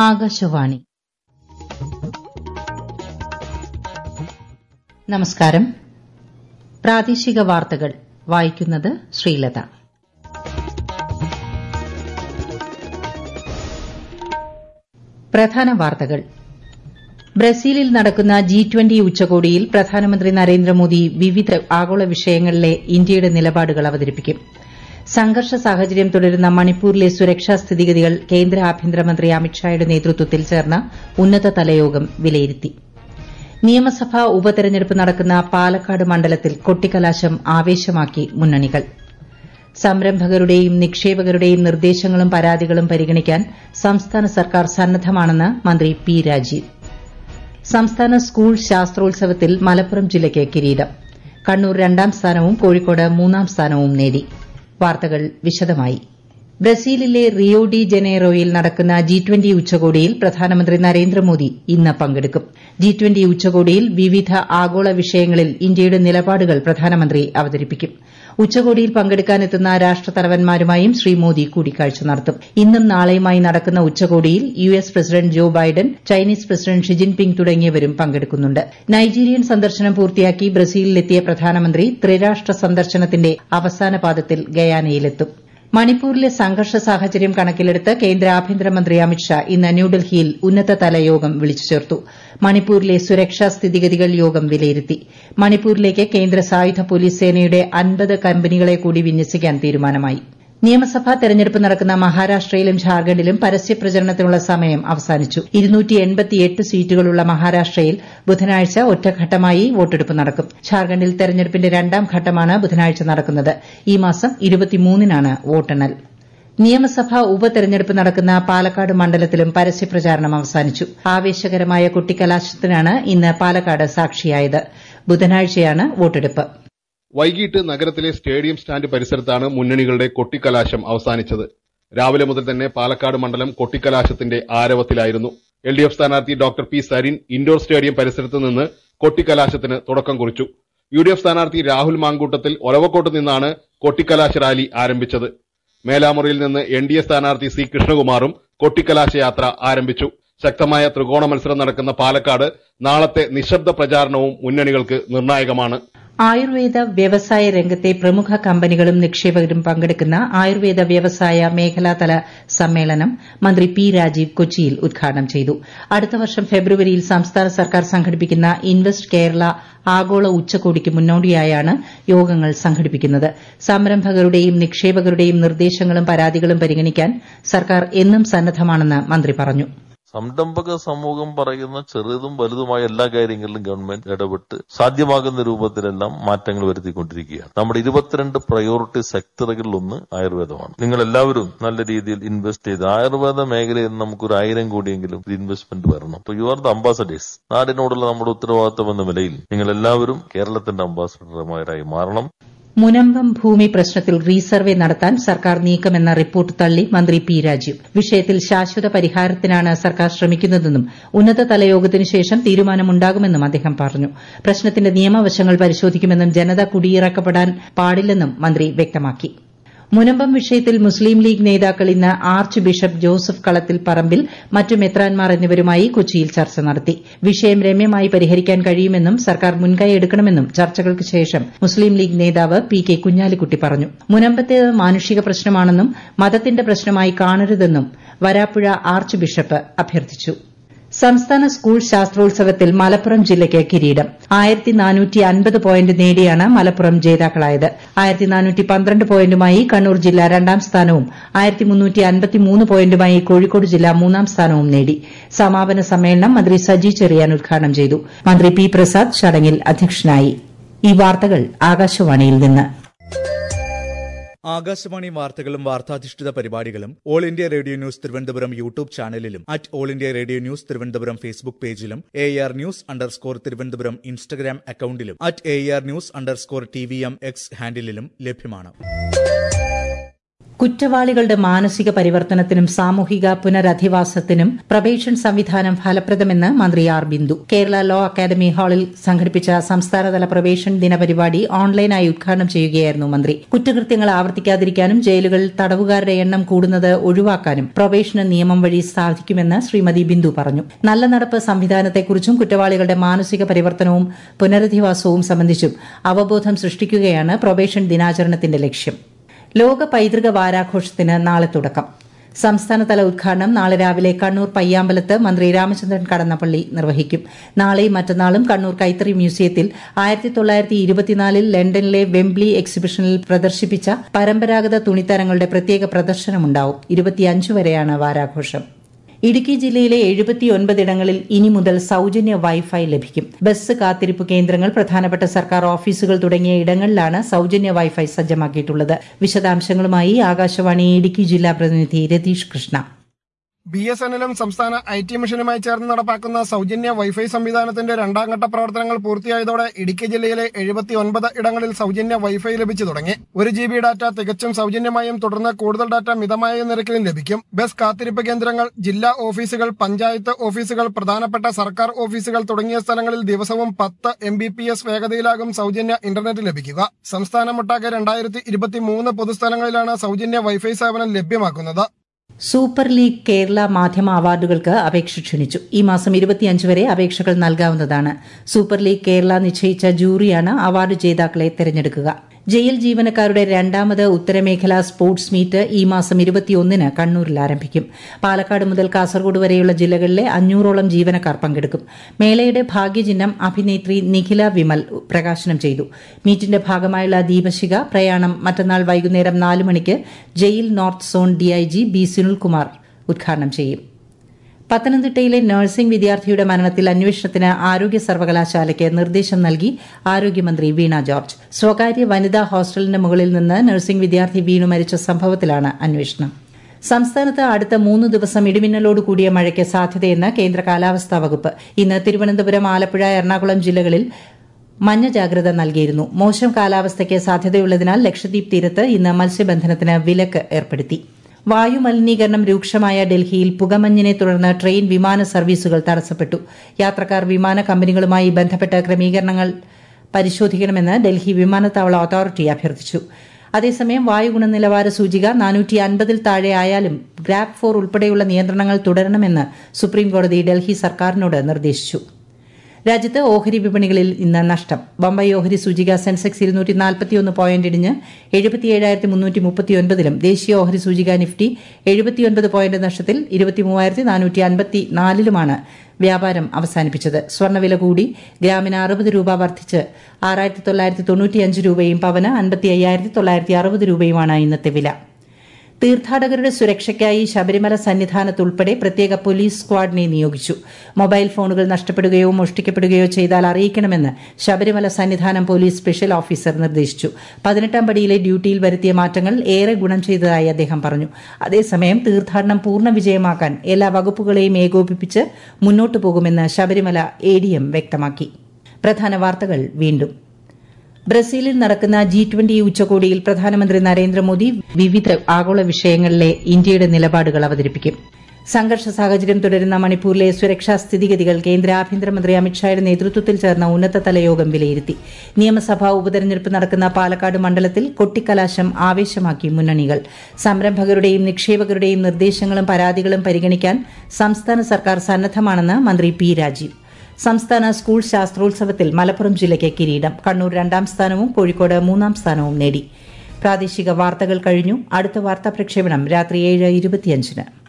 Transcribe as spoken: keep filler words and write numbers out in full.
ആകാശവാണി. നമസ്കാരം. പ്രാദേശിക വാർത്തകൾ വായിക്കുന്നത് ശ്രീലത. പ്രധാന വാർത്തകൾ. ബ്രസീലിൽ നടക്കുന്ന ജി ട്വന്റി ഉച്ചകോടിയിൽ പ്രധാനമന്ത്രി നരേന്ദ്രമോദി വിവിധ ആഗോള വിഷയങ്ങളിലെ ഇന്ത്യയുടെ നിലപാടുകൾ അവതരിപ്പിക്കും. സംഘർഷ സാഹചര്യം തുടരുന്ന മണിപ്പൂരിലെ സുരക്ഷാ സ്ഥിതിഗതികൾ കേന്ദ്ര ആഭ്യന്തരമന്ത്രി അമിത്ഷായുടെ നേതൃത്വത്തിൽ ചേർന്ന ഉന്നതതല യോഗം വിലയിരുത്തി. നിയമസഭാ ഉപതെരഞ്ഞെടുപ്പ് നടക്കുന്ന പാലക്കാട് മണ്ഡലത്തിൽ കൊട്ടിക്കലാശം ആവേശമാക്കി മുന്നണികൾ. സംരംഭകരുടെയും നിക്ഷേപകരുടെയും നിർദ്ദേശങ്ങളും പരാതികളും പരിഗണിക്കാൻ സംസ്ഥാന സർക്കാർ സന്നദ്ധമാണെന്ന് മന്ത്രി പി രാജീവ്. സംസ്ഥാന സ്കൂൾ ശാസ്ത്രോത്സവത്തിൽ മലപ്പുറം ജില്ലയ്ക്ക് കിരീടം. കണ്ണൂർ രണ്ടാം സ്ഥാനവും കോഴിക്കോട് മൂന്നാം സ്ഥാനവും നേടി. വാർത്തകൾ വിശദമായി. ബ്രസീലിലെ റിയോ ഡി ജനീറോയിൽ നടക്കുന്ന ജി ട്വന്റി ഉച്ചകോടിയിൽ പ്രധാനമന്ത്രി നരേന്ദ്രമോദി ഇന്ന് പങ്കെടുക്കും. ജി ട്വന്റി ഉച്ചകോടിയിൽ വിവിധ ആഗോള വിഷയങ്ങളിൽ ഇന്ത്യയുടെ നിലപാടുകൾ പ്രധാനമന്ത്രി അവതരിപ്പിക്കും. ഉച്ചകോടിയിൽ പങ്കെടുക്കാനെത്തുന്ന രാഷ്ട്രത്തലവന്മാരുമായും ശ്രീ മോദി കൂടിക്കാഴ്ച നടത്തും. ഇന്നും നാളെയുമായി നടക്കുന്ന ഉച്ചകോടിയിൽ U S President Joe Biden, Chinese President Xi Jinping തുടങ്ങിയവരും പങ്കെടുക്കുന്നുണ്ട്. നൈജീരിയൻ സന്ദർശനം പൂർത്തിയാക്കി ബ്രസീലിലെത്തിയ പ്രധാനമന്ത്രി ത്രിരാഷ്ട്ര സന്ദർശനത്തിന്റെ അവസാന പാദത്തിൽ ഗയാനയിലെത്തും. മണിപ്പൂരിലെ സംഘർഷ സാഹചര്യം കണക്കിലെടുത്ത് കേന്ദ്ര ആഭ്യന്തരമന്ത്രി അമിത്ഷാ ഇന്ന് ന്യൂഡൽഹിയിൽ ഉന്നതതല യോഗം വിളിച്ചു ചേർത്തു. മണിപ്പൂരിലെ സുരക്ഷാ സ്ഥിതിഗതികൾ യോഗം വിലയിരുത്തി. മണിപ്പൂരിലേക്ക് കേന്ദ്ര സായുധ പോലീസ് സേനയുടെ അൻപത് കമ്പനികളെ കൂടി വിന്യസിക്കാൻ തീരുമാനമായി. നിയമസഭാ തെരഞ്ഞെടുപ്പ് നടക്കുന്ന മഹാരാഷ്ട്രയിലും ഝാർഖണ്ഡിലും പരസ്യപ്രചരണത്തിനുള്ള സമയം അവസാനിച്ചു. സീറ്റുകളുള്ള മഹാരാഷ്ട്രയിൽ ബുധനാഴ്ച ഒറ്റഘട്ടമായി വോട്ടെടുപ്പ് നടക്കും. ഝാർഖണ്ഡിൽ തെരഞ്ഞെടുപ്പിന്റെ രണ്ടാം ഘട്ടമാണ് ബുധനാഴ്ച നടക്കുന്നത്. ഈ മാസം ഇരുപത്തിമൂന്നിനാണ് വോട്ടെണ്ണൽ. നിയമസഭാ ഉപതെരഞ്ഞെടുപ്പ് നടക്കുന്ന പാലക്കാട് മണ്ഡലത്തിലും പരസ്യപ്രചാരണം അവസാനിച്ചു. ആവേശകരമായ കൊട്ടിക്കലാശത്തിനാണ് ഇന്ന് പാലക്കാട് സാക്ഷിയായത്. ബുധനാഴ്ചയാണ് വോട്ടെടുപ്പ്. വൈകിട്ട് നഗരത്തിലെ സ്റ്റേഡിയം സ്റ്റാൻഡ് പരിസരത്താണ് മുന്നണികളുടെ കൊട്ടിക്കലാശം അവസാനിച്ചത്. രാവിലെ മുതൽ തന്നെ പാലക്കാട് മണ്ഡലം കൊട്ടിക്കലാശത്തിന്റെ ആരവത്തിലായിരുന്നു. എൽ ഡി എഫ് സ്ഥാനാർത്ഥി doctor P Sarin indoor stadium പരിസരത്ത് നിന്ന് കൊട്ടിക്കലാശത്തിന് തുടക്കം കുറിച്ചു. യു ഡി എഫ് സ്ഥാനാർത്ഥി രാഹുൽ മാങ്കൂട്ടത്തിൽ ഒലവക്കോട്ട് നിന്നാണ് കൊട്ടിക്കലാശ റാലി ആരംഭിച്ചത്. മേലാമുറിയിൽ നിന്ന് എൻ ഡി എ സ്ഥാനാർത്ഥി സി കൃഷ്ണകുമാറും കൊട്ടിക്കലാശ യാത്ര ആരംഭിച്ചു. ശക്തമായ ത്രികോണ മത്സരം നടക്കുന്ന പാലക്കാട് നാളത്തെ നിശബ്ദ പ്രചാരണവും മുന്നണികൾക്ക് നിർണായകമാണ്. ആയുർവേദ വ്യവസായ രംഗത്തെ പ്രമുഖ കമ്പനികളും നിക്ഷേപകരും പങ്കെടുക്കുന്ന ആയുർവേദ വ്യവസായ മേഖലാതല സമ്മേളനം മന്ത്രി പി രാജീവ് കൊച്ചിയിൽ ഉദ്ഘാടനം ചെയ്തു. അടുത്ത വർഷം ഫെബ്രുവരിയിൽ സംസ്ഥാന സർക്കാർ സംഘടിപ്പിക്കുന്ന ഇൻവെസ്റ്റ് കേരള ആഗോള ഉച്ചകോടിക്ക് മുന്നോടിയായാണ് യോഗങ്ങൾ സംഘടിപ്പിക്കുന്നത്. സംരംഭകരുടെയും നിക്ഷേപകരുടെയും നിർദ്ദേശങ്ങളും പരാതികളും പരിഗണിക്കാൻ സർക്കാർ എന്നും സന്നദ്ധമാണെന്ന് മന്ത്രി പറഞ്ഞു. സംരംഭക സമൂഹം പറയുന്ന ചെറുതും വലുതുമായ എല്ലാ കാര്യങ്ങളിലും ഗവൺമെന്റ് ഇടപെട്ട് സാധ്യമാകുന്ന രൂപത്തിലെല്ലാം മാറ്റങ്ങൾ വരുത്തിക്കൊണ്ടിരിക്കുകയാണ്. നമ്മുടെ ഇരുപത്തിരണ്ട് പ്രയോറിറ്റി സെക്ടറുകളിലൊന്ന് ആയുർവേദമാണ്. നിങ്ങൾ എല്ലാവരും നല്ല രീതിയിൽ ഇൻവെസ്റ്റ് ചെയ്ത് ആയുർവേദ മേഖലയിൽ നമുക്കൊരു ആയിരം കോടിയെങ്കിലും ഇൻവെസ്റ്റ്മെന്റ് വരണം. അപ്പോൾ യു ആർ ദ അംബാസഡേഴ്സ്. നാടിനോടുള്ള നമ്മുടെ ഉത്തരവാദിത്വം എന്ന നിലയിൽ നിങ്ങൾ എല്ലാവരും കേരളത്തിന്റെ അംബാസഡർമാരായി മാറണം. മുനമ്പം ഭൂമി പ്രശ്നത്തിൽ റീസർവേ നടത്താൻ സർക്കാർ നീക്കമെന്ന റിപ്പോർട്ട് തള്ളി മന്ത്രി പി രാജീവ്. വിഷയത്തിൽ ശാശ്വത പരിഹാരത്തിനാണ് സർക്കാർ ശ്രമിക്കുന്നതെന്നും ഉന്നതതല യോഗത്തിനു ശേഷം തീരുമാനമുണ്ടാകുമെന്നും അദ്ദേഹം പറഞ്ഞു. പ്രശ്നത്തിന്റെ നിയമവശങ്ങൾ പരിശോധിക്കുമെന്നും ജനത കുടിയിറക്കപ്പെടാൻ പാടില്ലെന്നും മന്ത്രി വ്യക്തമാക്കി. മുനമ്പം വിഷയത്തിൽ മുസ്ലിം ലീഗ് നേതാക്കൾ ഇന്ന് ആർച്ച് ബിഷപ്പ് ജോസഫ് കളത്തിൽ പറമ്പിൽ മറ്റു മെത്രാൻമാർ എന്നിവരുമായി കൊച്ചിയിൽ ചർച്ച നടത്തി. വിഷയം രമ്യമായി പരിഹരിക്കാൻ കഴിയുമെന്നും സർക്കാർ മുൻകൈ എടുക്കണമെന്നും ചർച്ചകൾക്ക് ശേഷം മുസ്ലിം ലീഗ് നേതാവ് പി കെ കുഞ്ഞാലിക്കുട്ടി പറഞ്ഞു. മുനമ്പത്തേത് മാനുഷിക പ്രശ്നമാണെന്നും മതത്തിന്റെ പ്രശ്നമായി കാണരുതെന്നും വരാപ്പുഴ ആർച്ച് ബിഷപ്പ് അഭ്യർത്ഥിച്ചു. സംസ്ഥാന സ്കൂൾ ശാസ്ത്രോത്സവത്തിൽ മലപ്പുറം ജില്ലയ്ക്ക് കിരീടം. ആയിരത്തി നാനൂറ്റി അൻപത് പോയിന്റ് നേടിയാണ് മലപ്പുറം ജേതാക്കളായത്. ആയിരത്തി നാനൂറ്റി പന്ത്രണ്ട് പോയിന്റുമായി കണ്ണൂർ ജില്ല രണ്ടാം സ്ഥാനവും ആയിരത്തി മുന്നൂറ്റി അൻപത്തിമൂന്ന് പോയിന്റുമായി കോഴിക്കോട് ജില്ല മൂന്നാം സ്ഥാനവും നേടി. സമാപന സമ്മേളനം മന്ത്രി സജി ചെറിയാൻ ഉദ്ഘാടനം ചെയ്തു. മന്ത്രി പി പ്രസാദ് ചടങ്ങിൽ അധ്യക്ഷനായി. ഈ വാർത്തകൾ ആകാശവാണിയിൽ നിന്ന്. ആകാശവാണി വാർത്തകളും വാർത്താധിഷ്ഠിത പരിപാടികളും All India Radio News Thiruvananthapuram YouTube ചാനലിലും at All India Radio News Thiruvananthapuram Facebook പേജിലും A R news underscore Thiruvananthapuram Instagram അക്കൌണ്ടിലും at A R news underscore T V M X ഹാൻഡിലും ലഭ്യമാണ്. കുറ്റവാളികളുടെ മാനസിക പരിവർത്തനത്തിനും സാമൂഹിക പുനരധിവാസത്തിനും പ്രൊബേഷൻ സംവിധാനം ഫലപ്രദമെന്ന് മന്ത്രി R Bindu. Kerala law academy ഹാളിൽ സംഘടിപ്പിച്ച സംസ്ഥാനതല പ്രൊബേഷൻ ദിനപരിപാടി ഓൺലൈനായി ഉദ്ഘാടനം ചെയ്യുകയായിരുന്നു മന്ത്രി. കുറ്റകൃത്യങ്ങൾ ആവർത്തിക്കാതിരിക്കാനും ജയിലുകളിൽ തടവുകാരുടെ എണ്ണം കൂടുന്നത് ഒഴിവാക്കാനും പ്രൊബേഷന് നിയമം വഴി സാധിക്കുമെന്ന് ശ്രീമതി ബിന്ദു പറഞ്ഞു. നല്ല നടപ്പ് സംവിധാനത്തെക്കുറിച്ചും കുറ്റവാളികളുടെ മാനസിക പരിവർത്തനവും പുനരധിവാസവും സംബന്ധിച്ചും അവബോധം സൃഷ്ടിക്കുകയാണ് പ്രൊബേഷൻ ദിനാചരണത്തിന്റെ ലക്ഷ്യം. ലോക പൈതൃക വാരാഘോഷത്തിന് നാളെ തുടക്കം. സംസ്ഥാനതല ഉദ്ഘാടനം നാളെ രാവിലെ കണ്ണൂർ പയ്യാമ്പലത്ത് മന്ത്രി രാമചന്ദ്രൻ കടന്നപ്പള്ളി നിർവഹിക്കും. നാളെയും മറ്റന്നാളും കണ്ണൂർ കൈത്തറി മ്യൂസിയത്തിൽ ആയിരത്തി തൊള്ളായിരത്തി ഇരുപത്തിനാലിൽ ലണ്ടനിലെ വെംബ്ലി എക്സിബിഷനിൽ പ്രദർശിപ്പിച്ച പരമ്പരാഗത തുണിത്തരങ്ങളുടെ പ്രത്യേക പ്രദർശനമുണ്ടാവും. ഇരുപത്തിയഞ്ച് വരെയാണ് വാരാഘോഷം. ഇടുക്കി ജില്ലയിലെ എഴുപത്തിയൊൻപതിടങ്ങളിൽ ഇനി മുതൽ സൌജന്യ വൈഫൈ ലഭിക്കും. ബസ് കാത്തിരിപ്പ് കേന്ദ്രങ്ങൾ, പ്രധാനപ്പെട്ട സർക്കാർ ഓഫീസുകൾ തുടങ്ങിയ ഇടങ്ങളിലാണ് സൌജന്യ വൈഫൈ സജ്ജമാക്കിയിട്ടുള്ളത്. വിശദാംശങ്ങളുമായി ആകാശവാണി ഇടുക്കി ജില്ലാ പ്രതിനിധി Ratheesh Krishna. B S N എല്ലും സംസ്ഥാന ഐ ടി മിഷനുമായി ചേർന്ന് നടപ്പാക്കുന്ന സൌജന്യ വൈഫൈ സംവിധാനത്തിന്റെ രണ്ടാംഘട്ട പ്രവർത്തനങ്ങൾ പൂർത്തിയായതോടെ ഇടുക്കി ജില്ലയിലെ എഴുപത്തിയൊൻപത് ഇടങ്ങളിൽ സൌജന്യ വൈഫൈ ലഭിച്ചു തുടങ്ങി. ഒരു ജി ബി ഡാറ്റ തികച്ചും സൌജന്യമായും തുടർന്ന് കൂടുതൽ ഡാറ്റ മിതമായ നിരക്കിലും ലഭിക്കും. ബസ് കാത്തിരിപ്പ് കേന്ദ്രങ്ങൾ, ജില്ലാ ഓഫീസുകൾ, പഞ്ചായത്ത് ഓഫീസുകൾ, പ്രധാനപ്പെട്ട സർക്കാർ ഓഫീസുകൾ തുടങ്ങിയ സ്ഥലങ്ങളിൽ ദിവസവും പത്ത് എം ബി പി എസ് വേഗതയിലാകും സൌജന്യ ഇന്റർനെറ്റ് ലഭിക്കുക. സംസ്ഥാനമൊട്ടാകെ രണ്ടായിരത്തി ഇരുപത്തിമൂന്ന് പൊതുസ്ഥലങ്ങളിലാണ് സൌജന്യ വൈഫൈ സേവനം ലഭ്യമാക്കുന്നത്. സൂപ്പർ ലീഗ് കേരള മാധ്യമ അവാർഡുകൾക്ക് അപേക്ഷ ക്ഷണിച്ചു. ഈ മാസം ഇരുപത്തിയഞ്ച് വരെ അപേക്ഷകൾ നൽകാവുന്നതാണ്. സൂപ്പർ ലീഗ് കേരള നിശ്ചയിച്ച ജൂറിയാണ് അവാർഡ് ജേതാക്കളെ തെരഞ്ഞെടുക്കുക. ജയിൽ ജീവനക്കാരുടെ രണ്ടാമത് ഉത്തരമേഖലാ സ്പോർട്സ് മീറ്റ് ഈ മാസം ഇരുപത്തിയൊന്നിന് കണ്ണൂരിൽ ആരംഭിക്കും. പാലക്കാട് മുതൽ കാസർഗോഡ് വരെയുള്ള ജില്ലകളിലെ അഞ്ഞൂറോളം ജീവനക്കാർ പങ്കെടുക്കും. മേളയുടെ ഭാഗ്യചിഹ്നം അഭിനേത്രി നിഖില വിമൽ പ്രകാശനം ചെയ്തു. മീറ്റിന്റെ ഭാഗമായുള്ള ദീപശിഖ പ്രയാണം മറ്റന്നാൾ വൈകുന്നേരം നാല് മണിക്ക് jail north zone DIG B Sunilkumar ഉദ്ഘാടനം ചെയ്യും. പത്തനംതിട്ടയിലെ നഴ്സിംഗ് വിദ്യാർത്ഥിയുടെ മരണത്തിൽ അന്വേഷണത്തിന് ആരോഗ്യ സർവകലാശാലയ്ക്ക് നിർദ്ദേശം നൽകി ആരോഗ്യമന്ത്രി വീണ ജോർജ്. സ്വകാര്യ വനിതാ ഹോസ്റ്റലിന് മുകളിൽ നിന്ന് നഴ്സിംഗ് വിദ്യാർത്ഥി വീണു മരിച്ച സംഭവത്തിലാണ് അന്വേഷണം. സംസ്ഥാനത്ത് അടുത്ത മൂന്ന് ദിവസം ഇടിമിന്നലോട് കൂടിയ മഴയ്ക്ക് സാധ്യതയെന്ന് കേന്ദ്ര കാലാവസ്ഥാ വകുപ്പ്. ഇന്ന് തിരുവനന്തപുരം, ആലപ്പുഴ, എറണാകുളം ജില്ലകളിൽ മഞ്ഞ ജാഗ്രത നൽകിയിരുന്നു. മോശം കാലാവസ്ഥയ്ക്ക് സാധ്യതയുള്ളതിനാൽ ലക്ഷദ്വീപ് തീരത്ത് ഇന്ന് മത്സ്യബന്ധനത്തിന് വിലക്ക് ഏർപ്പെടുത്തി. വായുമലിനീകരണം രൂക്ഷമായ ഡൽഹിയിൽ പുകമഞ്ഞിനെ തുടർന്ന് ട്രെയിൻ, വിമാന സർവീസുകൾ തടസ്സപ്പെട്ടു. യാത്രക്കാർ വിമാന കമ്പനികളുമായി ബന്ധപ്പെട്ട ക്രമീകരണങ്ങൾ പരിശോധിക്കണമെന്ന് ഡൽഹി വിമാനത്താവള അതോറിറ്റി അഭ്യർത്ഥിച്ചു. അതേസമയം വായു ഗുണനിലവാര സൂചിക നാനൂറ്റി അൻപതിൽ താഴെ ആയാലും ഗ്രാബ് ഫോർ ഉൾപ്പെടെയുള്ള നിയന്ത്രണങ്ങൾ തുടരണമെന്ന് സുപ്രീംകോടതി ഡൽഹി സർക്കാരിനോട് നിർദ്ദേശിച്ചു. രാജ്യത്ത് ഓഹരി വിപണികളിൽ ഇന്ന് നഷ്ടം. ബൊംബൈ ഓഹരി സൂചിക സെൻസെക്സ് ഇരുന്നൂറ്റി നാൽപ്പത്തിയൊന്ന് പോയിന്റ് ഇടിഞ്ഞ് എഴുപത്തിയേഴായിരത്തി മുന്നൂറ്റി മുപ്പത്തിയൊൻപതിലും ദേശീയ ഓഹരി സൂചിക നിഫ്റ്റി എഴുപത്തിയൊൻപത് പോയിന്റ് നഷ്ടത്തിൽ ഇരുപത്തിമൂവായിരത്തി നാനൂറ്റി അൻപത്തി നാലിലുമാണ് വ്യാപാരം അവസാനിപ്പിച്ചത്. സ്വർണ്ണവില കൂടി. ഗ്രാമിന് അറുപത് രൂപ വർദ്ധിച്ച് ആറായിരത്തി തൊള്ളായിരത്തി തൊണ്ണൂറ്റിയഞ്ച് രൂപയും പവന് അൻപത്തി അയ്യായിരത്തി തൊള്ളായിരത്തി അറുപത് രൂപയുമാണ് ഇന്നത്തെ വില. തീർത്ഥാടകരുടെ സുരക്ഷയ്ക്കായി ശബരിമല സന്നിധാനത്തുൾപ്പെടെ പ്രത്യേക പോലീസ് സ്ക്വാഡിനെ നിയോഗിച്ചു. മൊബൈൽ ഫോണുകൾ നഷ്ടപ്പെടുകയോ മോഷ്ടിക്കപ്പെടുകയോ ചെയ്താൽ അറിയിക്കണമെന്ന് Sabarimala Sannidhanam police special officer നിർദ്ദേശിച്ചു. പതിനെട്ടാം പടിയിലെ ഡ്യൂട്ടിയിൽ വരുത്തിയ മാറ്റങ്ങൾ ഏറെ ഗുണം ചെയ്തതായി അദ്ദേഹം പറഞ്ഞു. അതേസമയം തീർത്ഥാടനം പൂർണ്ണ വിജയമാക്കാൻ എല്ലാ വകുപ്പുകളെയും ഏകോപിപ്പിച്ച് മുന്നോട്ടു പോകുമെന്ന് ശബരിമല എ ഡി എം വ്യക്തമാക്കി. പ്രധാന വാർത്തകൾ വീണ്ടും. ബ്രസീലിൽ നടക്കുന്ന ജി ട്വന്റി ഉച്ചകോടിയിൽ പ്രധാനമന്ത്രി നരേന്ദ്രമോദി വിവിധ ആഗോള വിഷയങ്ങളിലെ ഇന്ത്യയുടെ നിലപാടുകൾ അവതരിപ്പിക്കും. സംഘർഷ സാഹചര്യം തുടരുന്ന മണിപ്പൂരിലെ സുരക്ഷാ സ്ഥിതിഗതികൾ കേന്ദ്ര ആഭ്യന്തരമന്ത്രി അമിത്ഷായുടെ നേതൃത്വത്തിൽ ചേർന്ന ഉന്നതതല യോഗം വിലയിരുത്തി. നിയമസഭാ ഉപതെരഞ്ഞെടുപ്പ് നടക്കുന്ന പാലക്കാട് മണ്ഡലത്തിൽ കൊട്ടിക്കലാശം ആവേശമാക്കി മുന്നണികൾ. സംരംഭകരുടെയും നിക്ഷേപകരുടെയും നിർദ്ദേശങ്ങളും പരാതികളും പരിഗണിക്കാൻ സംസ്ഥാന സർക്കാർ സന്നദ്ധമാണെന്ന് മന്ത്രി പി രാജീവ്. സംസ്ഥാന സ്കൂൾ ശാസ്ത്രോത്സവത്തിൽ മലപ്പുറം ജില്ലയ്ക്ക് കിരീടം. കണ്ണൂർ രണ്ടാം സ്ഥാനവും കോഴിക്കോട് മൂന്നാം സ്ഥാനവും നേടി. പ്രാദേശിക വാർത്തകൾ കഴിഞ്ഞു. അടുത്ത വാർത്താ പ്രക്ഷേപണം രാത്രി ഏഴ് ഇരുപത്തിയഞ്ചിന്.